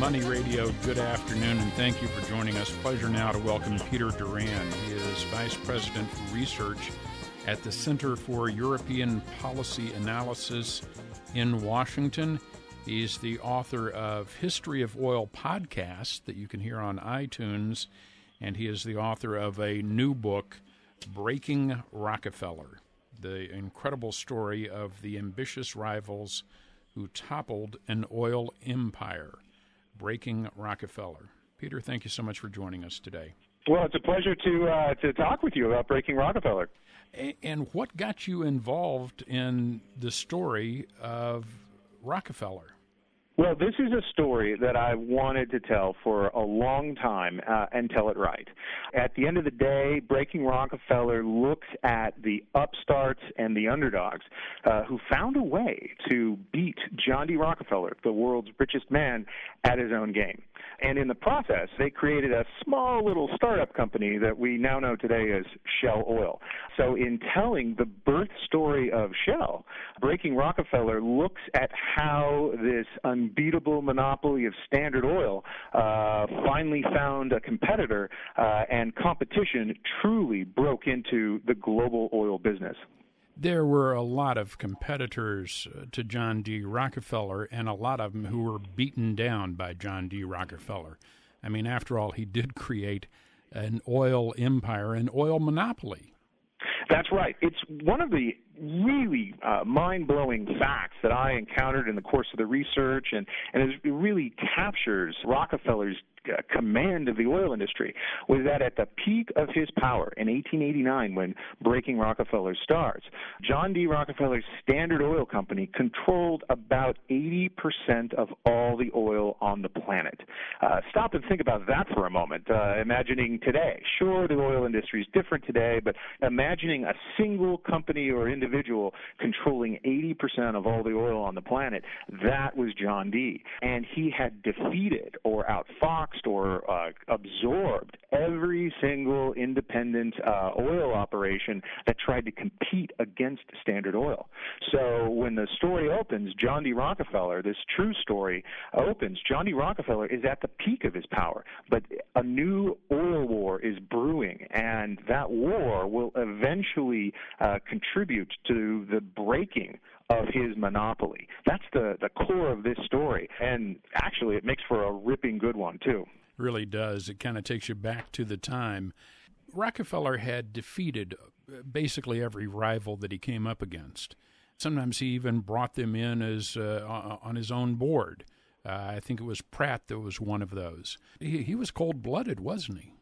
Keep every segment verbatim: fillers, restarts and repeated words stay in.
Money Radio, good afternoon, and thank you for joining us. Pleasure now to welcome Peter Duran. He is Vice President for Research at the Center for European Policy Analysis in Washington. He's the author of History of Oil podcast that you can hear on iTunes, and he is the author of a new book, Breaking Rockefeller, the incredible story of the ambitious rivals who toppled an oil empire. Breaking Rockefeller. Peter, thank you so much for joining us today. Well, it's a pleasure to uh, to talk with you about Breaking Rockefeller. A- and what got you involved in the story of Rockefeller? Well, this is a story that I wanted to tell for a long time uh, and tell it right. At the end of the day, Breaking Rockefeller looks at the upstarts and the underdogs uh, who found a way to beat John D. Rockefeller, the world's richest man, at his own game. And in the process, they created a small little startup company that we now know today as Shell Oil. So in telling the birth story of Shell, Breaking Rockefeller looks at how this unbeatable monopoly of Standard Oil uh, finally found a competitor, uh, and competition truly broke into the global oil business. There were a lot of competitors to John D. Rockefeller, and a lot of them who were beaten down by John D. Rockefeller. I mean, after all, he did create an oil empire, an oil monopoly. That's right. It's one of the really uh, mind-blowing facts that I encountered in the course of the research, and, and it really captures Rockefeller's Uh, command of the oil industry, was that at the peak of his power in eighteen eighty-nine, when Breaking Rockefeller starts, John D. Rockefeller's Standard Oil Company controlled about eighty percent of all the oil on the planet. Uh, stop and think about that for a moment. Uh, imagining today, sure, the oil industry is different today, but imagining a single company or individual controlling eighty percent of all the oil on the planet, that was John D. And he had defeated or outfoxed or uh, absorbed every single independent uh, oil operation that tried to compete against Standard Oil. So when the story opens, John D. Rockefeller, this true story opens, John D. Rockefeller is at the peak of his power, but a new oil war is brewing, and that war will eventually uh, contribute to the breaking of his monopoly. That's the, the core of this story, and actually it makes for a ripping good one, too. Really does. It kind of takes you back to the time. Rockefeller had defeated basically every rival that he came up against. Sometimes he even brought them in as uh, on his own board. Uh, I think it was Pratt that was one of those. He, he was cold-blooded, wasn't he?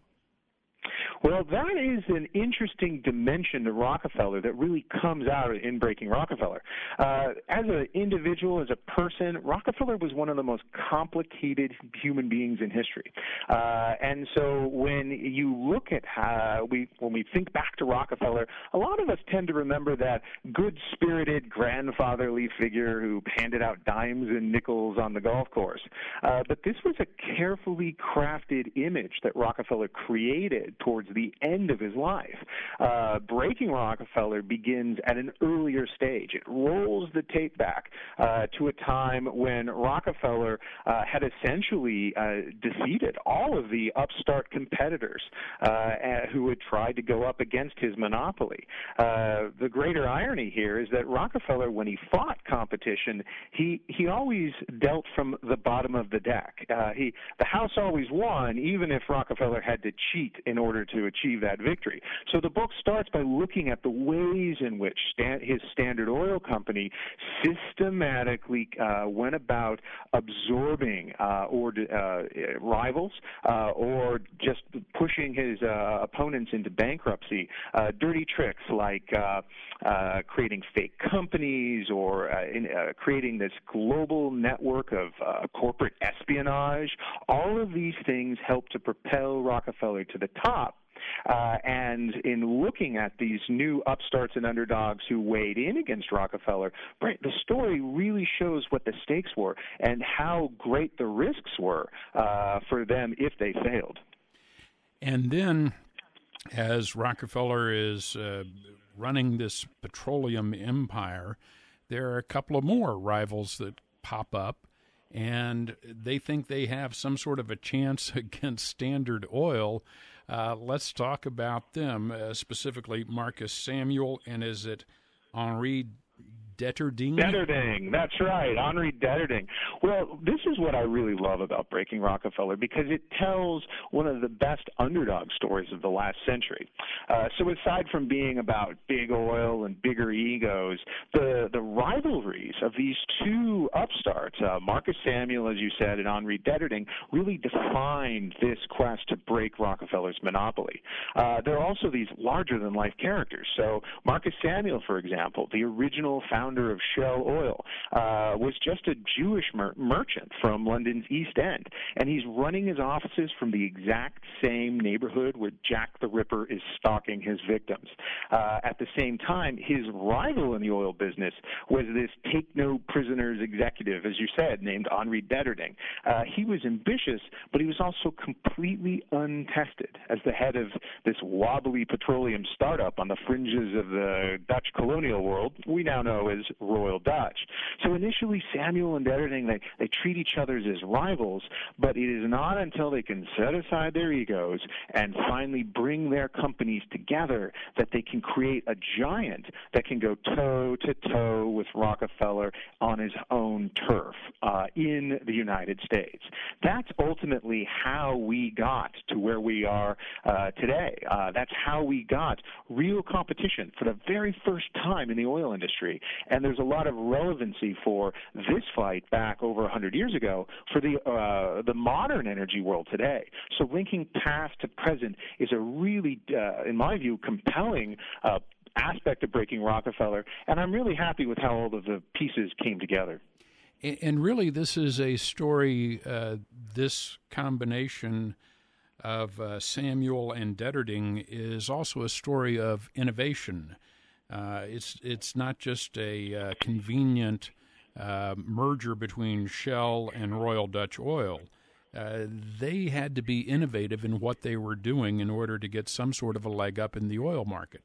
Well, that is an interesting dimension to Rockefeller that really comes out in Breaking Rockefeller. Uh, as an individual, as a person, Rockefeller was one of the most complicated human beings in history. Uh, and so when you look at how we, when we think back to Rockefeller, a lot of us tend to remember that good-spirited, grandfatherly figure who handed out dimes and nickels on the golf course. Uh, but this was a carefully crafted image that Rockefeller created towards the end of his life. Uh, Breaking Rockefeller begins at an earlier stage. It rolls the tape back uh, to a time when Rockefeller uh, had essentially uh, defeated all of the upstart competitors uh, who had tried to go up against his monopoly. Uh, the greater irony here is that Rockefeller, when he fought competition, he, he always dealt from the bottom of the deck. Uh, he, the house always won, even if Rockefeller had to cheat in order to achieve that victory. So the book starts by looking at the ways in which Stan- his Standard Oil Company systematically uh, went about absorbing uh, or uh, rivals uh, or just pushing his uh, opponents into bankruptcy. Uh, dirty tricks like uh, uh, creating fake companies or uh, in, uh, creating this global network of uh, corporate espionage. All of these things help to propel Rockefeller to the top. Uh, and in looking at these new upstarts and underdogs who weighed in against Rockefeller, the story really shows what the stakes were and how great the risks were uh, for them if they failed. And then, as Rockefeller is uh, running this petroleum empire, there are a couple of more rivals that pop up. and they think they have some sort of a chance against Standard Oil. Uh, let's talk about them, uh, specifically Marcus Samuel, and is it Henri Deterding? Deterding, that's right, Henri Deterding. Well, this is what I really love about Breaking Rockefeller, because it tells one of the best underdog stories of the last century. Uh, so aside from being about big oil and bigger egos, the, the rivalries of these two upstarts, uh, Marcus Samuel, as you said, and Henri Deterding, really defined this quest to break Rockefeller's monopoly. Uh, there are also these larger-than-life characters. So Marcus Samuel, for example, the original founder of Shell Oil, uh, was just a Jewish mer- merchant from London's East End, and he's running his offices from the exact same neighborhood where Jack the Ripper is stalking his victims. Uh, at the same time, his rival in the oil business was this take-no-prisoners executive, as you said, named Henri Deterding. Uh, he was ambitious, but he was also completely untested. As the head of this wobbly petroleum startup on the fringes of the Dutch colonial world, we now know as Royal Dutch. So initially, Samuel and Deterding, they, they treat each other as rivals, but it is not until they can set aside their egos and finally bring their companies together that they can create a giant that can go toe-to-toe with Rockefeller on his own turf uh, in the United States. That's ultimately how we got to where we are uh, today. Uh, that's how we got real competition for the very first time in the oil industry. And there's a lot of relevancy for this fight back over one hundred years ago for the uh, the modern energy world today. So linking past to present is a really, uh, in my view, compelling uh, aspect of Breaking Rockefeller, and I'm really happy with how all of the pieces came together. And really, this is a story, uh, this combination of uh, Samuel and Deterding is also a story of innovation. Uh, it's it's not just a uh, convenient uh, merger between Shell and Royal Dutch Oil. Uh, they had to be innovative in what they were doing in order to get some sort of a leg up in the oil market.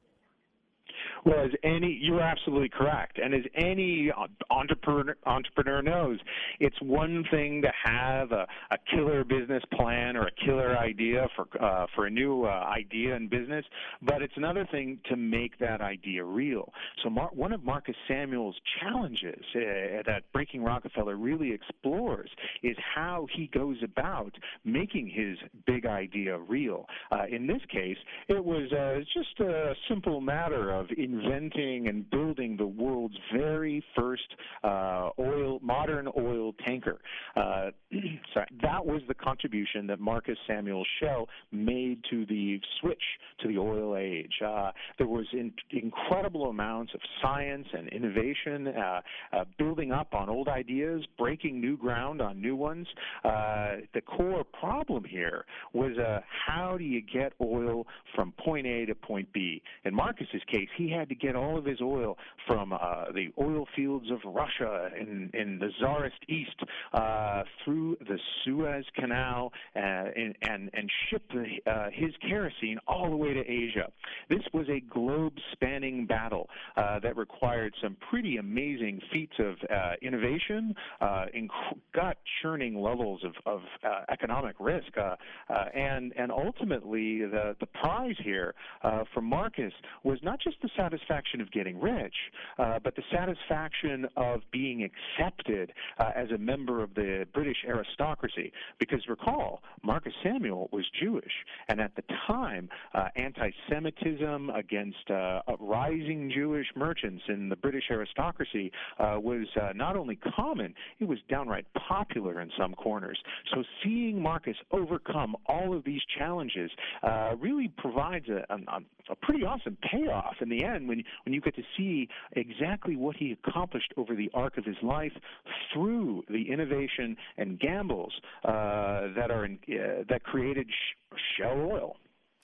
Well, as any, you're absolutely correct. And as any entrepreneur, entrepreneur knows, it's one thing to have a, a killer business plan or a killer idea for uh, for a new uh, idea in business, but it's another thing to make that idea real. So Mar- one of Marcus Samuel's challenges uh, that Breaking Rockefeller really explores is how he goes about making his big idea real. Uh, in this case, it was uh, just a simple matter of inventing and building the world's very first uh, oil, modern oil tanker. Uh, sorry, that was the contribution that Marcus Samuel Shell made to the switch to the oil age. Uh, there was in, incredible amounts of science and innovation, uh, uh, building up on old ideas, breaking new ground on new ones. Uh, the core problem here was uh, how do you get oil from point A to point B? In Marcus's case, he had to get all of his oil from uh, the oil fields of Russia in, in the Tsarist East uh, through the Suez Canal uh, and, and, and ship the, uh, his kerosene all the way to Asia. This was a globe-spanning battle uh, that required some pretty amazing feats of uh, innovation, uh, inc- gut-churning levels of, of uh, economic risk, uh, uh, and, and ultimately the, the prize here uh, for Marcus was not just the satisfaction of getting rich, uh, but the satisfaction of being accepted uh, as a member of the British aristocracy. Because recall, Marcus Samuel was Jewish, and at the time, uh, anti-Semitism against uh, rising Jewish merchants in the British aristocracy uh, was uh, not only common, it was downright popular in some corners. So seeing Marcus overcome all of these challenges uh, really provides a, a, a pretty awesome payoff in the end when, when you get to see exactly what he accomplished over the arc of his life through the innovation and gambles uh, that are in, uh, that created Sh- Shell Oil.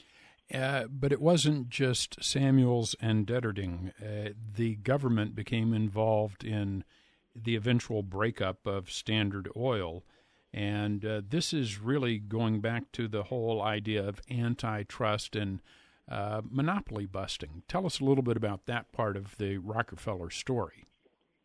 Uh, but it wasn't just Samuels and Deterding. Uh, the government became involved in the eventual breakup of Standard Oil. And uh, this is really going back to the whole idea of antitrust and uh, monopoly busting. Tell us a little bit about that part of the Rockefeller story.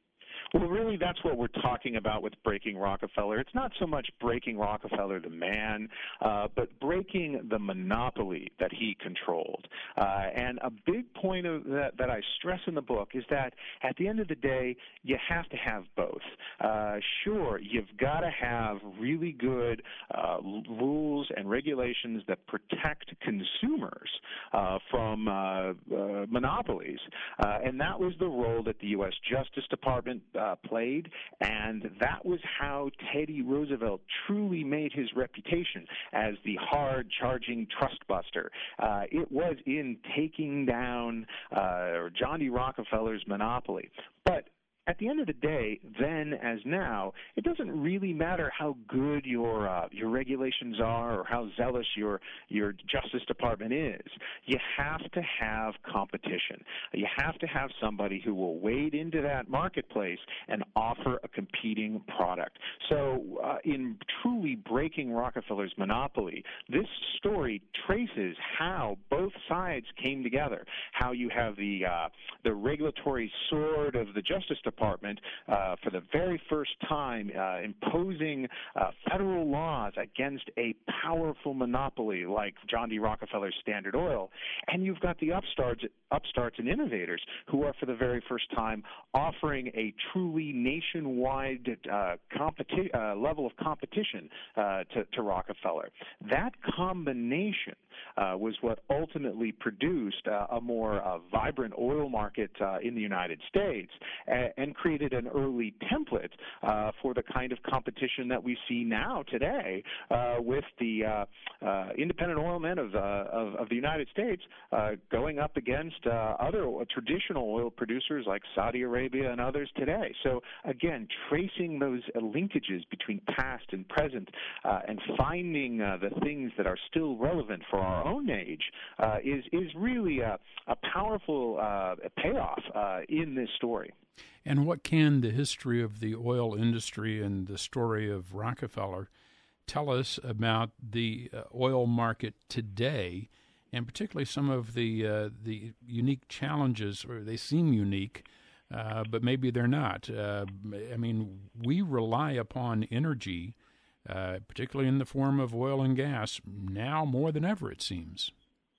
Well, really, that's what we're talking about with breaking Rockefeller. It's not so much breaking Rockefeller, the man, uh, but breaking the monopoly that he controlled. Uh, and a big point of that, that I stress in the book is that at the end of the day, you have to have both. Uh, sure, you've got to have really good uh, rules and regulations that protect consumers uh, from uh, uh, monopolies, uh, and that was the role that the U S Justice Department uh, played, and that was how Teddy Roosevelt truly made his reputation as the hard-charging trust buster. Uh, it was in taking down uh, John D. Rockefeller's monopoly. But at the end of the day, then as now, it doesn't really matter how good your uh, your regulations are or how zealous your your Justice Department is. You have to have competition. You have to have somebody who will wade into that marketplace and offer a competing product. So uh, in truly breaking Rockefeller's monopoly, this story traces how both sides came together, how you have the uh, the regulatory sword of the Justice Department Department uh, for the very first time uh, imposing uh, federal laws against a powerful monopoly like John D. Rockefeller's Standard Oil, and you've got the upstarts, upstarts and innovators who are for the very first time offering a truly nationwide uh, competi- uh, level of competition uh, to, to Rockefeller. That combination uh, was what ultimately produced uh, a more uh, vibrant oil market uh, in the United States and, and created an early template uh, for the kind of competition that we see now today uh, with the uh, uh, independent oil men of, uh, of, of the United States uh, going up against uh, other traditional oil producers like Saudi Arabia and others today. So again, tracing those uh, linkages between past and present uh, and finding uh, the things that are still relevant for our own age uh, is, is really a, a powerful uh, payoff uh, in this story. And what can the history of the oil industry and the story of Rockefeller tell us about the uh, oil market today, and particularly some of the uh, the unique challenges, or they seem unique, uh, but maybe they're not? Uh, I mean, we rely upon energy, uh, particularly in the form of oil and gas, now more than ever, it seems.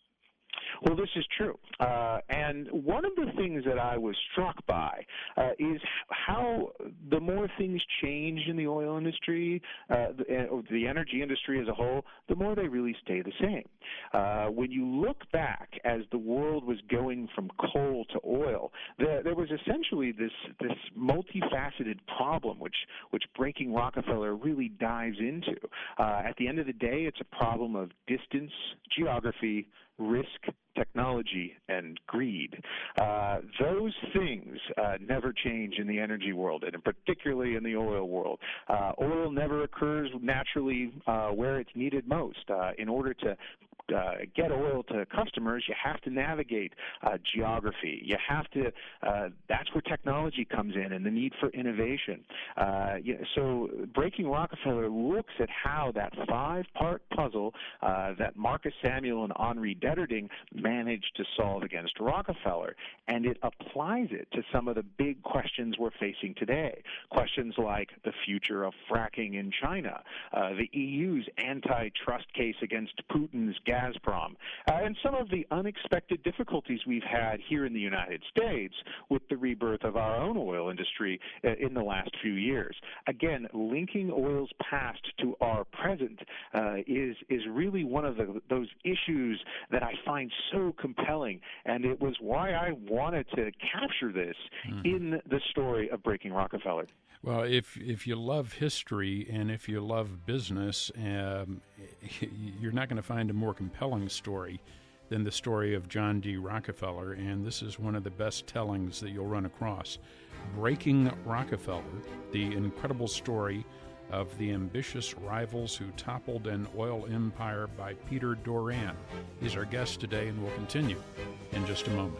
Well, this is true. Uh, and one of the things that I was struck by uh, is how the more things change in the oil industry, uh, the, the energy industry as a whole, the more they really stay the same. Uh, when you look back as the world was going from coal to oil, there, there was essentially this this multifaceted problem which, which Breaking Rockefeller really dives into. Uh, at the end of the day, it's a problem of distance, geography, risk, technology, and greed. Uh, those things uh, never change in the energy world, and particularly in the oil world. Uh, oil never occurs naturally uh, where it's needed most. Uh, in order to Uh, get oil to customers, you have to navigate uh, geography. You have to, uh, that's where technology comes in and the need for innovation. Uh, you know, so Breaking Rockefeller looks at how that five-part puzzle uh, that Marcus Samuel and Henri Deterding managed to solve against Rockefeller, and it applies it to some of the big questions we're facing today. Questions like the future of fracking in China, uh, the E U's antitrust case against Putin's Gazprom, uh, and some of the unexpected difficulties we've had here in the United States with the rebirth of our own oil industry uh, in the last few years. Again, linking oil's past to our present uh, is is really one of the, those issues that I find so compelling, and it was why I wanted to capture this mm. in the story of Breaking Rockefeller. Well, if if you love history and if you love business, um, you're not going to find a more compelling story than the story of John D. Rockefeller, and this is one of the best tellings that you'll run across. Breaking Rockefeller, the incredible story of the ambitious rivals who toppled an oil empire by Peter Doran. He's our guest today, and we'll continue in just a moment.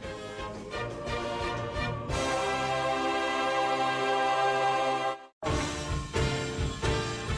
Thanks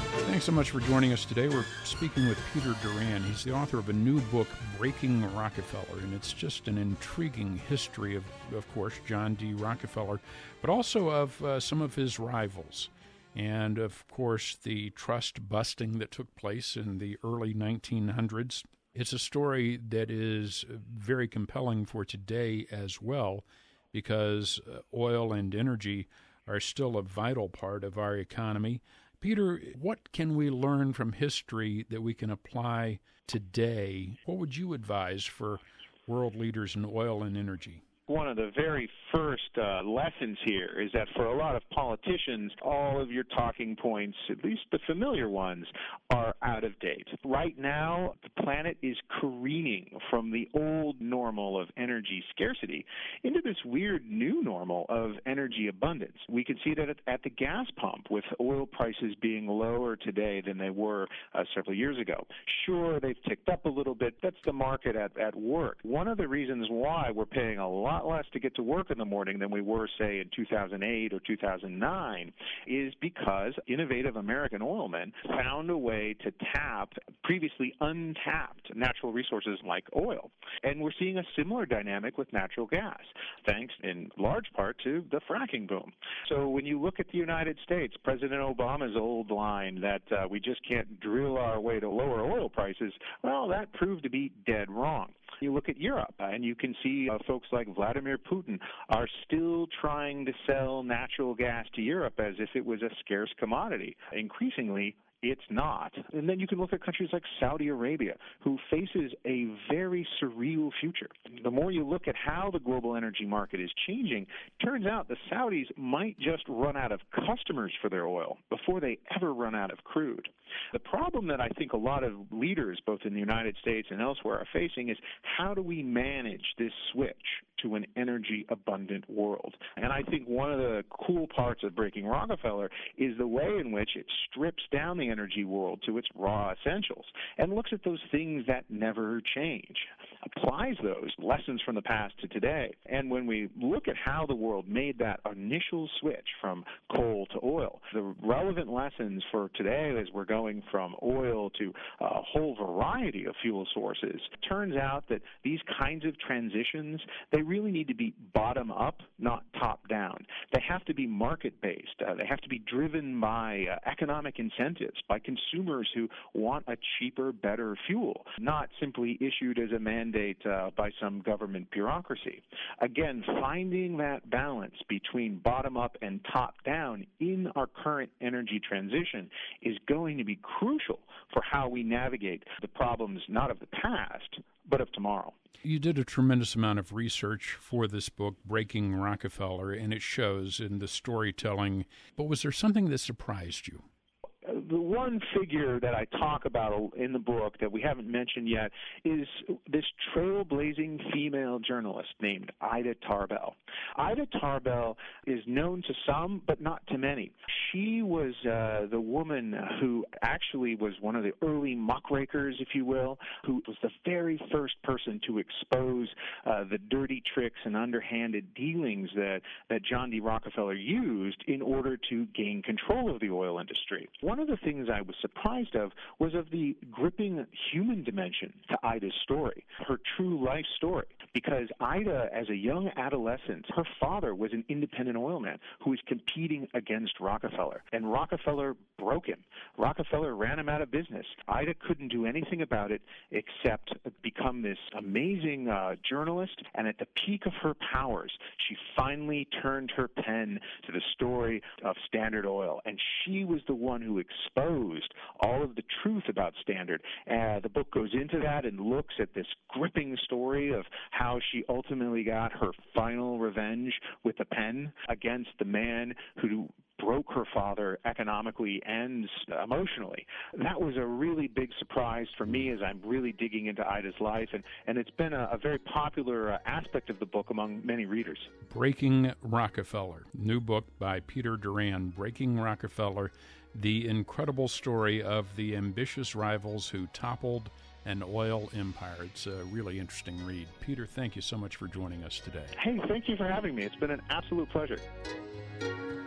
so much for joining us today. We're speaking with Peter Duran. He's the author of a new book, Breaking Rockefeller, and it's just an intriguing history of, of course, John D. Rockefeller, but also of uh, some of his rivals. And, of course, the trust busting that took place in the early nineteen hundreds. It's a story that is very compelling for today as well, because oil and energy are still a vital part of our economy. Peter, what can we learn from history that we can apply today? What would you advise for world leaders in oil and energy? One of the very first uh, lessons here is that for a lot of politicians, all of your talking points, at least the familiar ones, are out of date. Right now, the planet is careening from the old normal of energy scarcity into this weird new normal of energy abundance. We can see that at the gas pump, with oil prices being lower today than they were uh, several years ago. Sure, they've ticked up a little bit. That's the market at, at work. One of the reasons why we're paying a lot less to get to work in the morning than we were, say, in two thousand eight or two thousand nine is because innovative American oilmen found a way to tap previously untapped natural resources like oil. And we're seeing a similar dynamic with natural gas, thanks in large part to the fracking boom. So when you look at the United States, President Obama's old line that uh, we just can't drill our way to lower oil prices, well, that proved to be dead wrong. You look at Europe, and you can see uh, folks like Vladimir Putin are still trying to sell natural gas to Europe as if it was a scarce commodity. Increasingly, it's not. And then you can look at countries like Saudi Arabia, who faces a very surreal future. The more you look at how the global energy market is changing, it turns out the Saudis might just run out of customers for their oil before they ever run out of crude. The problem that I think a lot of leaders, both in the United States and elsewhere, are facing is how do we manage this switch to an energy-abundant world? And I think one of the cool parts of Breaking Rockefeller is the way in which it strips down the energy world to its raw essentials and looks at those things that never change, applies those lessons from the past to today. And when we look at how the world made that initial switch from coal to oil, the relevant lessons for today as we're going from oil to a whole variety of fuel sources, turns out that these kinds of transitions, they really need to be bottom up, not top down. They have to be market-based. Uh, they have to be driven by uh, economic incentives, by consumers who want a cheaper, better fuel, not simply issued as a mandate uh, by some government bureaucracy. Again, finding that balance between bottom up and top down in our current energy transition is going to be crucial for how we navigate the problems not of the past, but of tomorrow. You did a tremendous amount of research for this book, Breaking Rockefeller, and it shows in the storytelling. But was there something that surprised you? The one figure that I talk about in the book that we haven't mentioned yet is this trailblazing female journalist named Ida Tarbell. Ida Tarbell is known to some, but not to many. She was uh, the woman who actually was one of the early muckrakers, if you will, who was the very first person to expose uh, the dirty tricks and underhanded dealings that, that John D. Rockefeller used in order to gain control of the oil industry. One of the things I was surprised of was of the gripping human dimension to Ida's story, her true life story. Because Ida, as a young adolescent, her father was an independent oil man who was competing against Rockefeller. And Rockefeller broke him. Rockefeller ran him out of business. Ida couldn't do anything about it except become this amazing uh, journalist. And at the peak of her powers, she finally turned her pen to the story of Standard Oil. And she was the one who exposed all of the truth about Standard. Uh, the book goes into that and looks at this gripping story of how she ultimately got her final revenge with the pen against the man who broke her father economically and emotionally. That was a really big surprise for me as I'm really digging into Ida's life, and, and it's been a, a very popular uh, aspect of the book among many readers. Breaking Rockefeller, new book by Peter Duran, Breaking Rockefeller, the incredible story of the ambitious rivals who toppled an oil empire. It's a really interesting read. Peter, thank you so much for joining us today. Hey, thank you for having me. It's been an absolute pleasure.